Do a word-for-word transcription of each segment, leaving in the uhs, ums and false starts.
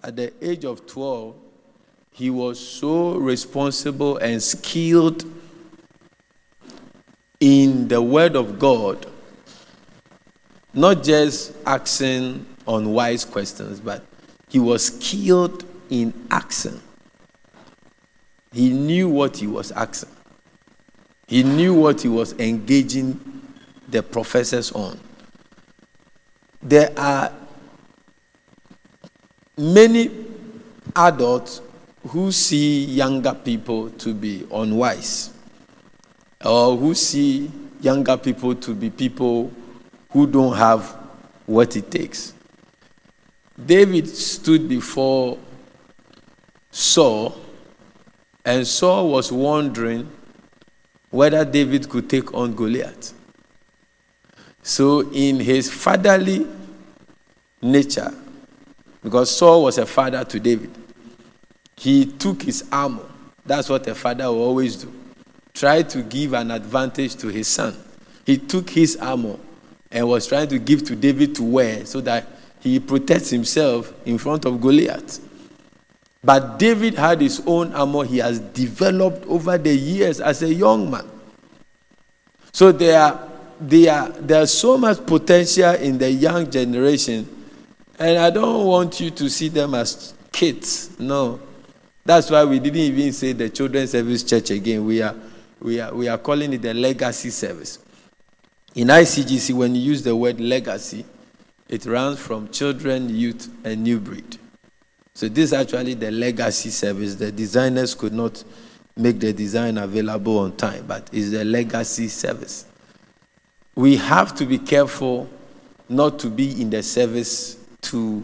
at the age of twelve, he was so responsible and skilled in the word of God, not just asking unwise questions, but he was skilled in asking. He knew what he was asking. He knew what he was engaging the professors on. There are many adults who see younger people to be unwise, or who see younger people to be people who don't have what it takes. David stood before Saul, and Saul was wondering whether David could take on Goliath. So in his fatherly nature, because Saul was a father to David, he took his armor. That's what a father will always do. Try to give an advantage to his son. He took his armor and was trying to give to David to wear so that he protects himself in front of Goliath. But David had his own armor he has developed over the years as a young man. So there are, there are, there's so much potential in the young generation, and I don't want you to see them as kids. No. That's why we didn't even say the Children's Service Church again. We are, we are, we are calling it the Legacy Service. In I C G C, when you use the word legacy, it runs from children, youth, and new breed. So this is actually the legacy service. The designers could not make the design available on time, but it's the legacy service. We have to be careful not to be in the service to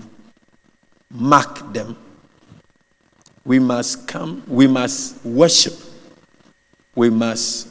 mark them. We must come, we must worship, we must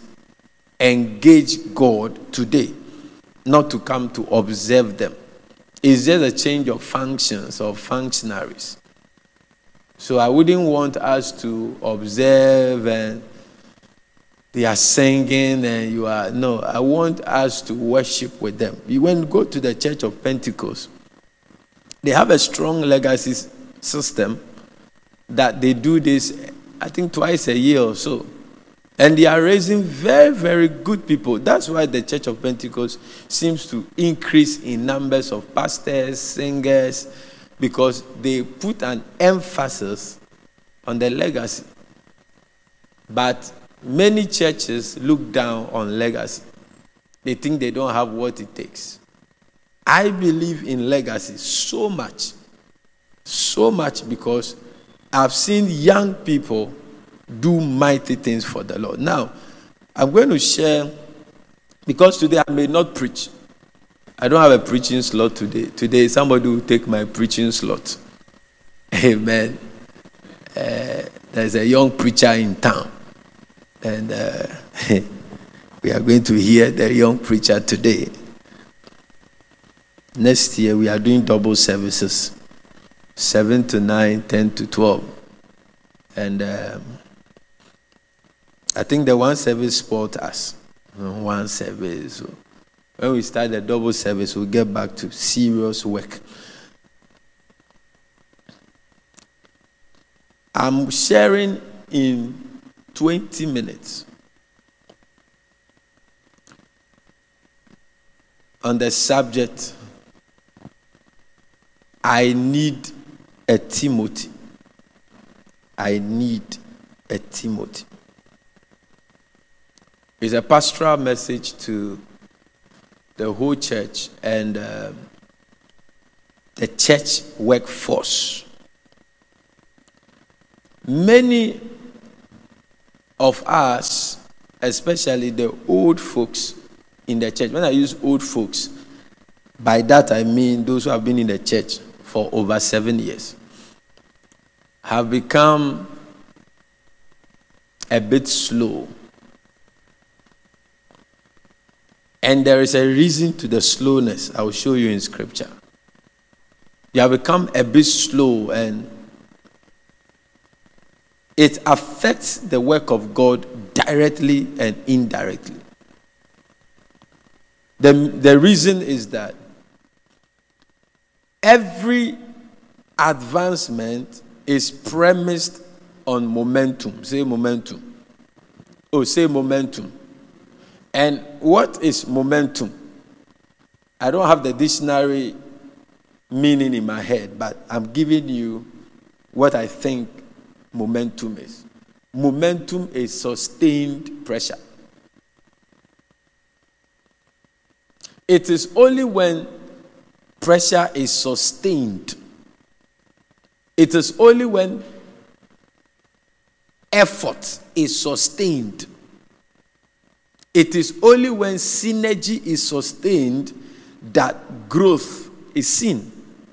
engage God today, not to come to observe them. It's just a change of functions or functionaries. So I wouldn't want us to observe and they are singing and you are, no, I want us to worship with them. When you go to the Church of Pentecost, they have a strong legacy system that they do this, I think, twice a year or so. And they are raising very, very good people. That's why the Church of Pentecost seems to increase in numbers of pastors, singers, because they put an emphasis on the legacy. But many churches look down on legacy. They think they don't have what it takes. I believe in legacy so much, so much because I've seen young people do mighty things for the Lord. Now, I'm going to share, because today I may not preach. I don't have a preaching slot today. Today, somebody will take my preaching slot. Amen. Uh, there's a young preacher in town. And uh, we are going to hear the young preacher today. Next year, we are doing double services. seven to nine, ten to twelve. And um, I think the one service spoiled us. One service. So when we start the double service, we'll get back to serious work. I'm sharing in twenty minutes on the subject, I need a Timothy. I need a Timothy. It's a pastoral message to the whole church and uh, the church workforce. Many of us, especially the old folks in the church, when I use old folks, by that I mean those who have been in the church for over seven years, have become a bit slow. And there is a reason to the slowness. I will show you in scripture. You have become a bit slow, and it affects the work of God directly and indirectly. The, the reason is that every advancement is premised on momentum. Say momentum. Oh, say momentum. And what is momentum? I don't have the dictionary meaning in my head, but I'm giving you what I think momentum is. Momentum is sustained pressure. It is only when pressure is sustained, it is only when effort is sustained, it is only when synergy is sustained that growth is seen.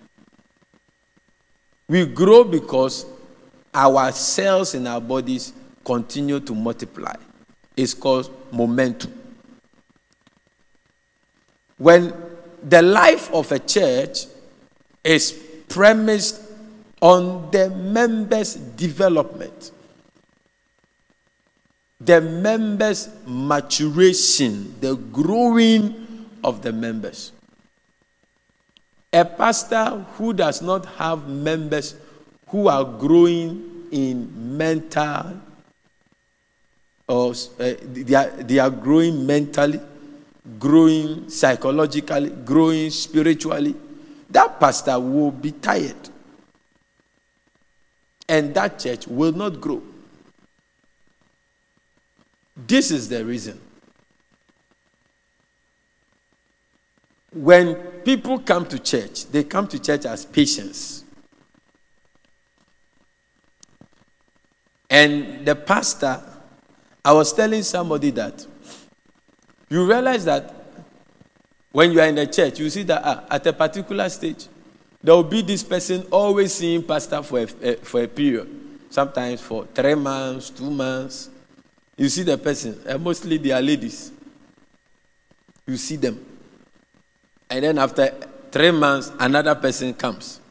We grow because our cells in our bodies continue to multiply. It's called momentum. When the life of a church is premised on the members' development, the members' maturation, the growing of the members. A pastor who does not have members who are growing in mental, or uh, they, are, they are growing mentally, growing psychologically, growing spiritually, that pastor will be tired. And that church will not grow. This is the reason. When people come to church, they come to church as patients. And the pastor, I was telling somebody that you realize that when you are in the church, you see that ah, at a particular stage, there will be this person always seeing pastor for a, a, for a period. Sometimes for three months, two months. You see the person, and mostly they are ladies. You see them. And then after three months, another person comes.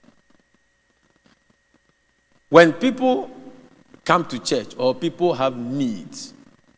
When people come to church or people have needs,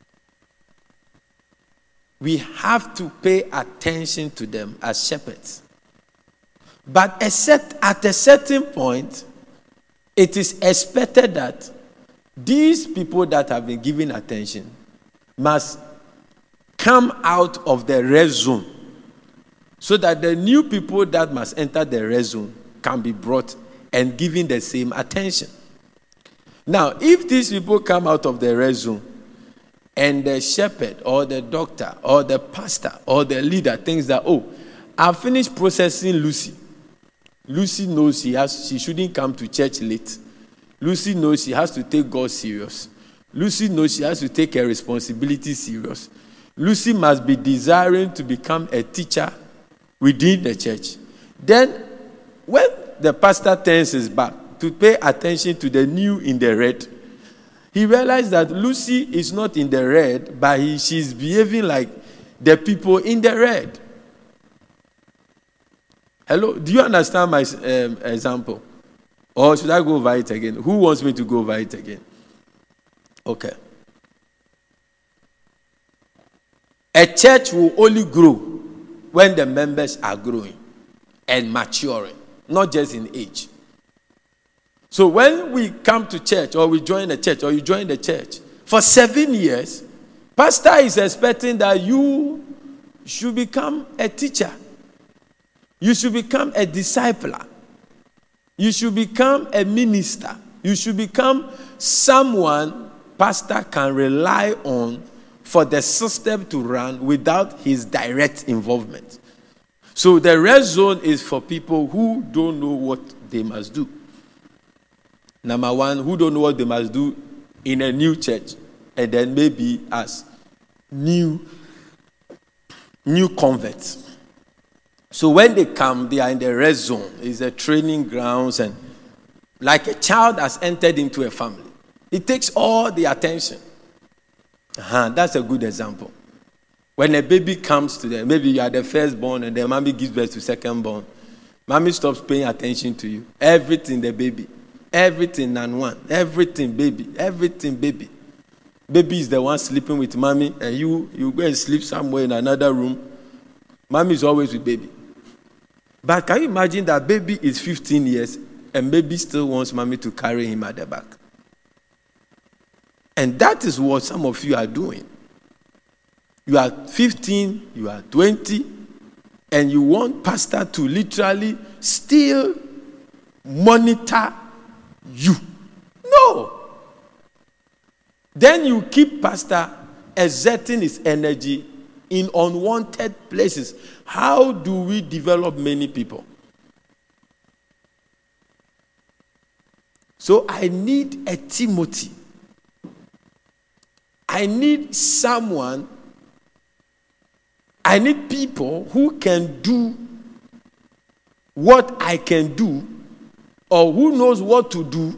we have to pay attention to them as shepherds. But at a certain point, it is expected that these people that have been given attention must come out of the rest zone so that the new people that must enter the rest zone can be brought and given the same attention. Now, if these people come out of the rest zone and the shepherd or the doctor or the pastor or the leader thinks that, oh, I've finished processing Lucy. Lucy knows she has she shouldn't come to church late. Lucy knows she has to take God serious. Lucy knows she has to take her responsibility serious. Lucy must be desiring to become a teacher within the church. Then, when the pastor turns his back to pay attention to the new in the red, he realized that Lucy is not in the red, but he, she's behaving like the people in the red. Hello, do you understand my um, example? Or should I go over it again? Who wants me to go over it again? Okay. A church will only grow when the members are growing and maturing, not just in age. So when we come to church or we join a church or you join the church, for seven years, pastor is expecting that you should become a teacher. You should become a discipler. You should become a minister. You should become someone pastor can rely on for the system to run without his direct involvement. So the rest zone is for people who don't know what they must do. Number one, who don't know what they must do in a new church, and then maybe as new, new converts. So when they come, they are in the rest zone. It's a training grounds, and like a child has entered into a family, it takes all the attention. Uh-huh, that's a good example. When a baby comes to them, maybe you are the firstborn, and then mommy gives birth to secondborn. Mommy stops paying attention to you. Everything the baby, everything and one, everything baby, everything baby. Baby is the one sleeping with mommy, and you you go and sleep somewhere in another room. Mommy is always with baby. But can you imagine that baby is fifteen years and baby still wants mommy to carry him at the back. And that is what some of you are doing. You are fifteen, you are twenty, and you want pastor to literally still monitor you. No. Then you keep pastor exerting his energy in unwanted places. How do we develop many people? So I need a Timothy. I need someone, I need people who can do what I can do, or who knows what to do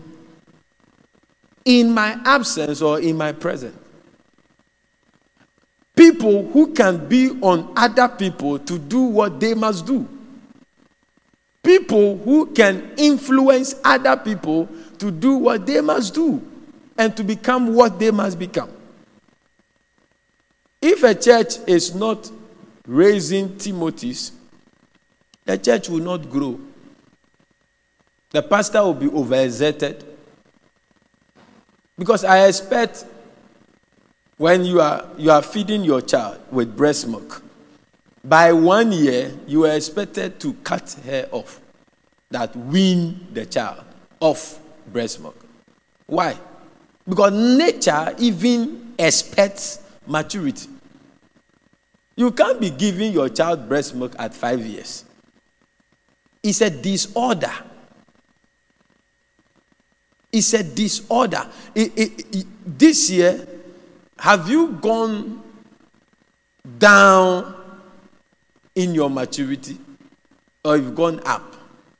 in my absence or in my presence. People who can be on other people to do what they must do. People who can influence other people to do what they must do and to become what they must become. If a church is not raising Timothys, the church will not grow. The pastor will be overexerted. Because I expect when you are you are feeding your child with breast milk, by one year you are expected to cut her off, that wean the child off breast milk. Why? Because nature even expects maturity. You can't be giving your child breast milk at five years. It's a disorder. It's a disorder. It, it, it, this year, have you gone down in your maturity, or you've gone up?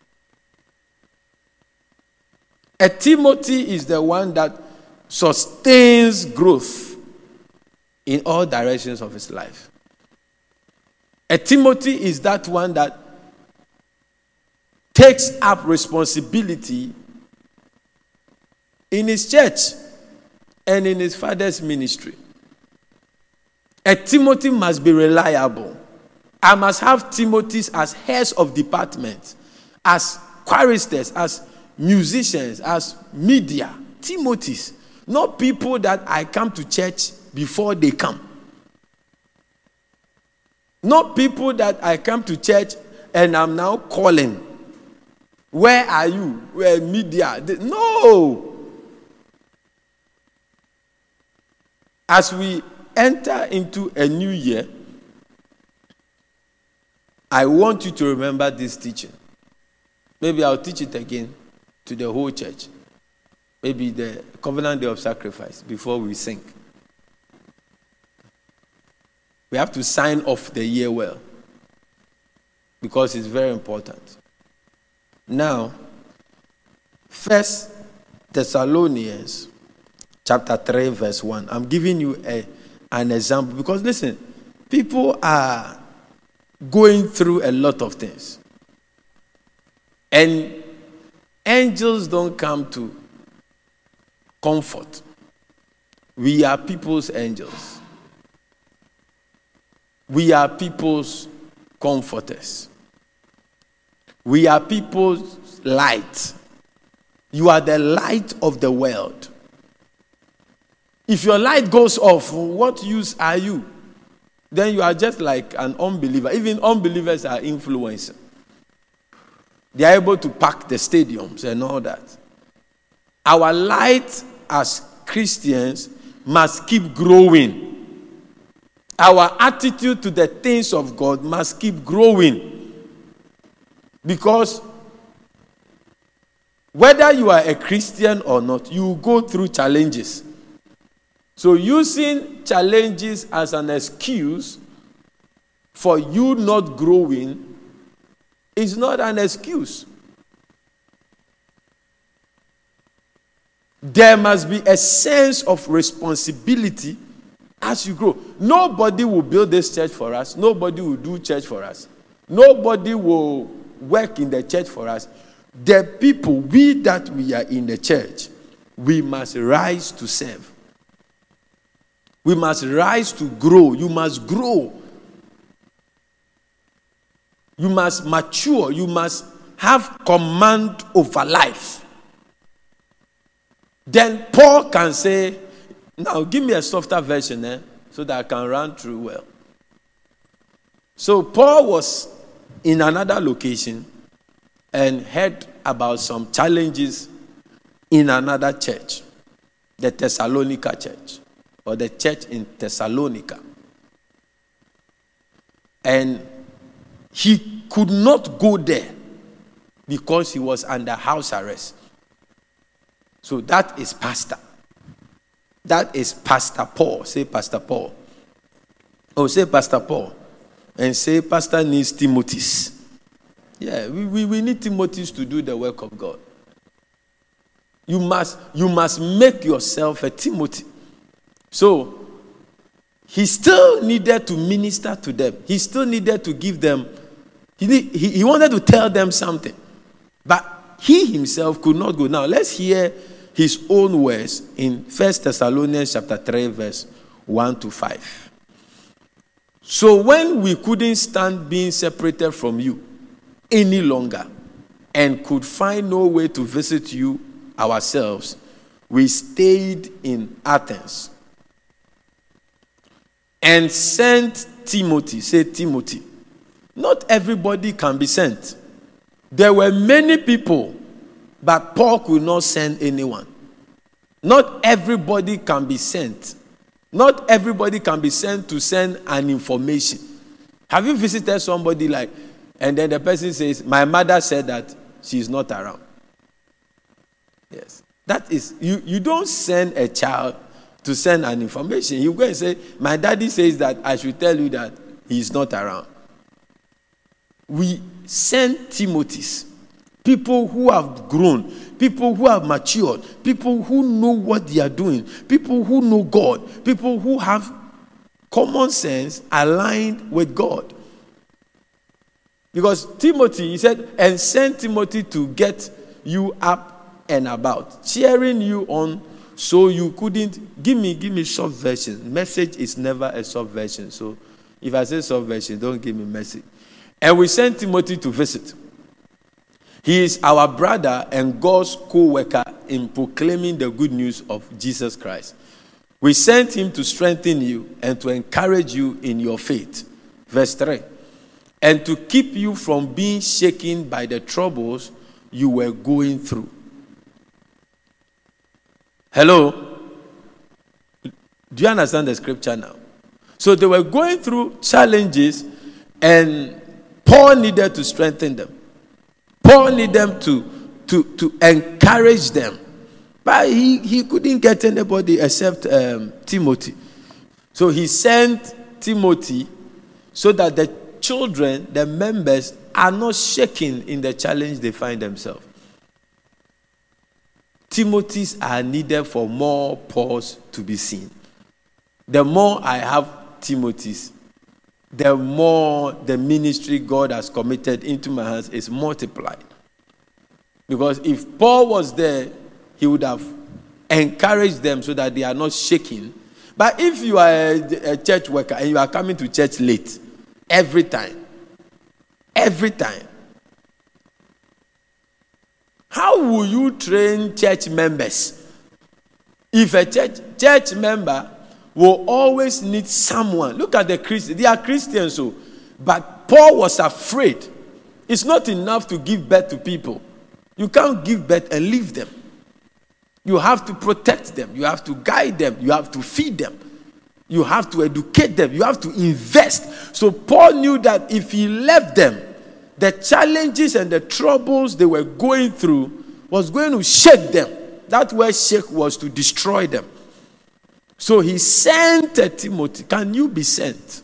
A Timothy is the one that sustains growth in all directions of his life. A Timothy is that one that takes up responsibility in his church and in his father's ministry. A Timothy must be reliable. I must have Timothys as heads of departments, as choristers, as musicians, as media. Timothys, not people that I come to church before they come. Not people that I come to church and I'm now calling. Where are you? Where media? No. As we enter into a new year, I want you to remember this teaching. Maybe I'll teach it again to the whole church. Maybe the covenant day of sacrifice before we sing. We have to sign off the year well, because it's very important. Now, First Thessalonians chapter three, verse one. I'm giving you a, an example because, listen, people are going through a lot of things. And angels don't come to comfort. We are people's angels. We are people's comforters. We are people's light. You are the light of the world. If your light goes off, what use are you? Then you are just like an unbeliever. Even unbelievers are influencers. They are able to pack the stadiums and all that. Our light as Christians must keep growing. Our attitude to the things of God must keep growing. Because whether you are a Christian or not, you go through challenges. So using challenges as an excuse for you not growing is not an excuse. There must be a sense of responsibility as you grow. Nobody will build this church for us. Nobody will do church for us. Nobody will work in the church for us. The people, we that we are in the church, we must rise to serve. We must rise to grow. You must grow. You must mature. You must have command over life, then Paul can say, now give me a softer version eh, so that I can run through well. So Paul was in another location and heard about some challenges in another church, the Thessalonica church, or the church in Thessalonica. And he could not go there because he was under house arrest. So that is pastor. That is Pastor Paul. Say Pastor Paul. Oh, say Pastor Paul. And say pastor needs Timothy's. Yeah, we, we, we need Timothy's to do the work of God. You must, you must make yourself a Timothy. So, he still needed to minister to them. He still needed to give them, he, need, he, he wanted to tell them something. But he himself could not go. Now, let's hear his own words in First Thessalonians chapter three, verse one to five. So when we couldn't stand being separated from you any longer and could find no way to visit you ourselves, we stayed in Athens and sent Timothy. Say Timothy. Not everybody can be sent. There were many people, but Paul could not send anyone. Not everybody can be sent. Not everybody can be sent to send an information. Have you visited somebody like, and then the person says, my mother said that she's not around? Yes. That is, you, you don't send a child to send an information. You go and say, my daddy says that I should tell you that he's not around. We send Timothy's. People who have grown, people who have matured, people who know what they are doing, people who know God, people who have common sense aligned with God. Because Timothy, he said, and send Timothy to get you up and about, cheering you on so you couldn't, give me, give me short version. Message is never a short version. So if I say short version, don't give me message. And we sent Timothy to visit. He is our brother and God's co-worker in proclaiming the good news of Jesus Christ. We sent him to strengthen you and to encourage you in your faith. Verse three. And to keep you from being shaken by the troubles you were going through. Hello? Do you understand the scripture now? So they were going through challenges and Paul needed to strengthen them. Paul needed them to, to, to encourage them. But he, he couldn't get anybody except um, Timothy. So he sent Timothy so that the children, the members, are not shaken in the challenge they find themselves. Timothy's are needed for more Pauls to be seen. The more I have Timothy's, the more the ministry God has committed into my hands is multiplied. Because if Paul was there, he would have encouraged them so that they are not shaking. But if you are a, a church worker and you are coming to church late, every time, every time, how will you train church members? If a church, church member will always need someone. Look at the Christians. They are Christians, so, but Paul was afraid. It's not enough to give birth to people. You can't give birth and leave them. You have to protect them. You have to guide them. You have to feed them. You have to educate them. You have to invest. So Paul knew that if he left them, the challenges and the troubles they were going through was going to shake them. That word shake was to destroy them. So he sent Timothy. Can you be sent?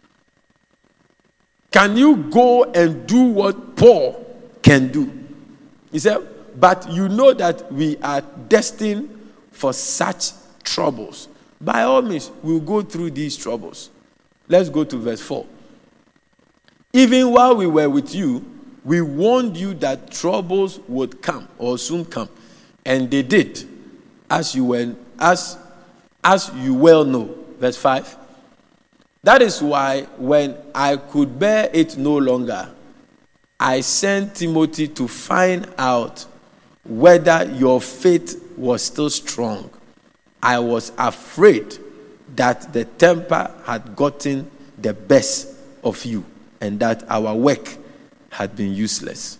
Can you go and do what Paul can do? He said, but you know that we are destined for such troubles. By all means, we'll go through these troubles. Let's go to verse four. Even while we were with you, we warned you that troubles would come or soon come. And they did, as you were, as As you well know. Verse five. That is why when I could bear it no longer, I sent Timothy to find out whether your faith was still strong. I was afraid that the temper had gotten the best of you and that our work had been useless.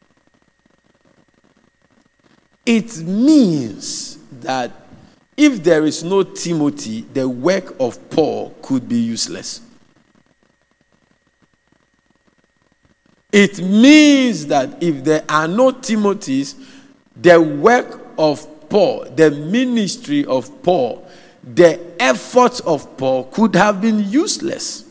It means that if there is no Timothy, the work of Paul could be useless. It means that if there are no Timothys, the work of Paul, the ministry of Paul, the efforts of Paul could have been useless.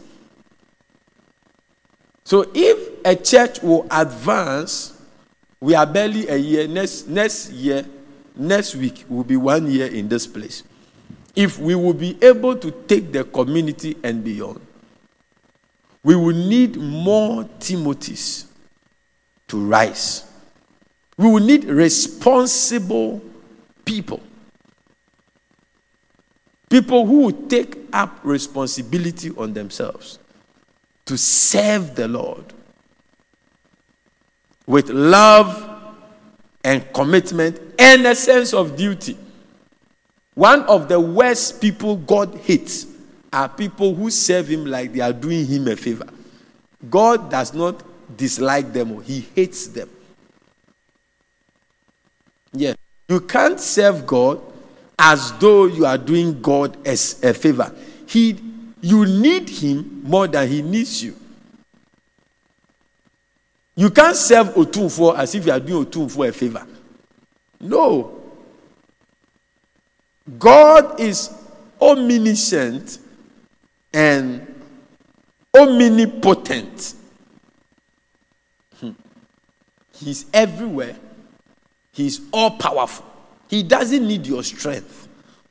So if a church will advance, we are barely a year, next, next year, next week will be one year in this place. If we will be able to take the community and beyond, we will need more Timothys to rise. We will need responsible people. People who will take up responsibility on themselves to serve the Lord with love and commitment and a sense of duty. One of the worst people God hates are people who serve him like they are doing him a favor. God does not dislike them, he hates them. Yes. You can't serve God as though you are doing God as a favor. He, you need him more than he needs you. You can't serve Otumfuo as if you are doing Otumfuo a favor. No. God is omniscient and omnipotent. Hmm. He's everywhere. He's all powerful. He doesn't need your strength.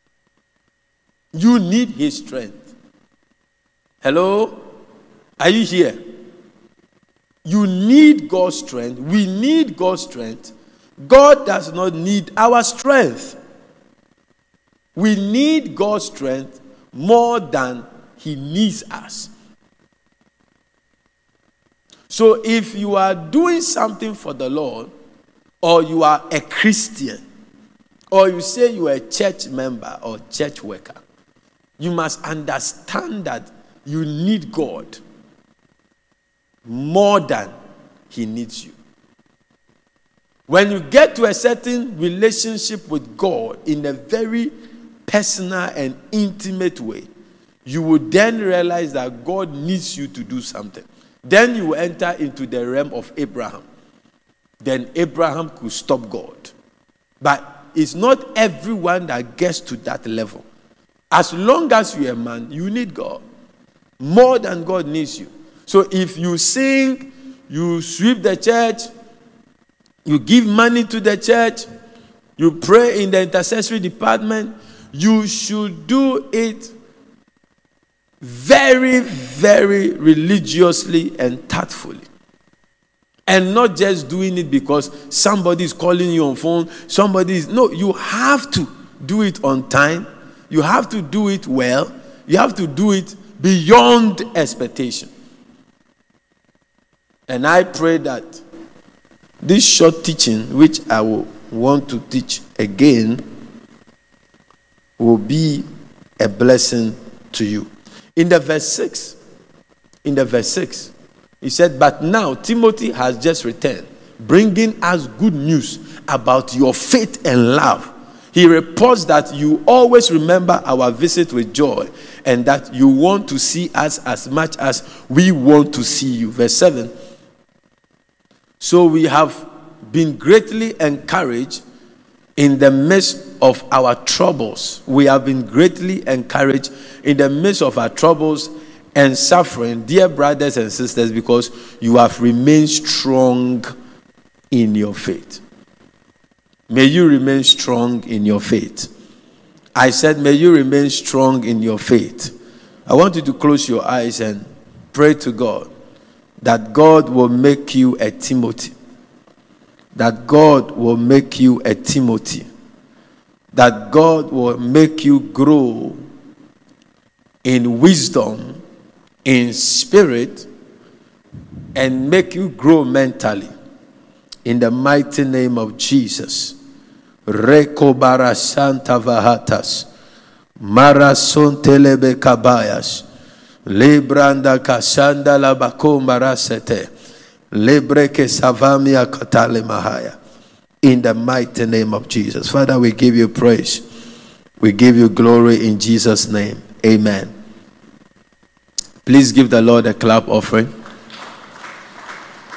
You need his strength. Hello? Are you here? You need God's strength. We need God's strength. God does not need our strength. We need God's strength more than he needs us. So if you are doing something for the Lord, or you are a Christian, or you say you are a church member or church worker, you must understand that you need God more than he needs you. When you get to a certain relationship with God in a very personal and intimate way, you will then realize that God needs you to do something. Then you will enter into the realm of Abraham. Then Abraham could stop God. But it's not everyone that gets to that level. As long as you're a man, you need God more than God needs you. So if you sing, you sweep the church, you give money to the church, you pray in the intercessory department, you should do it very, very religiously and tactfully. And not just doing it because somebody is calling you on phone, somebody is... No, you have to do it on time. You have to do it well. You have to do it beyond expectation. And I pray that this short teaching, which I will want to teach again, will be a blessing to you. In the verse six, in the verse six, he said, but now Timothy has just returned, bringing us good news about your faith and love. He reports that you always remember our visit with joy and that you want to see us as much as we want to see you. Verse seven. So we have been greatly encouraged in the midst of our troubles. We have been greatly encouraged in the midst of our troubles and suffering, dear brothers and sisters, because you have remained strong in your faith. May you remain strong in your faith. I said, may you remain strong in your faith. I want you to close your eyes and pray to God that God will make you a Timothy. That God will make you a Timothy. That God will make you grow in wisdom, in spirit, and make you grow mentally. In the mighty name of Jesus. Rekobara Santa Vahatas. Marason telebe kabayas. Libranda kasanda labako marasete. Lebreke savamia katale mahaya. In the mighty name of Jesus. Father, we give you praise. We give you glory in Jesus' name. Amen. Please give the Lord a clap offering.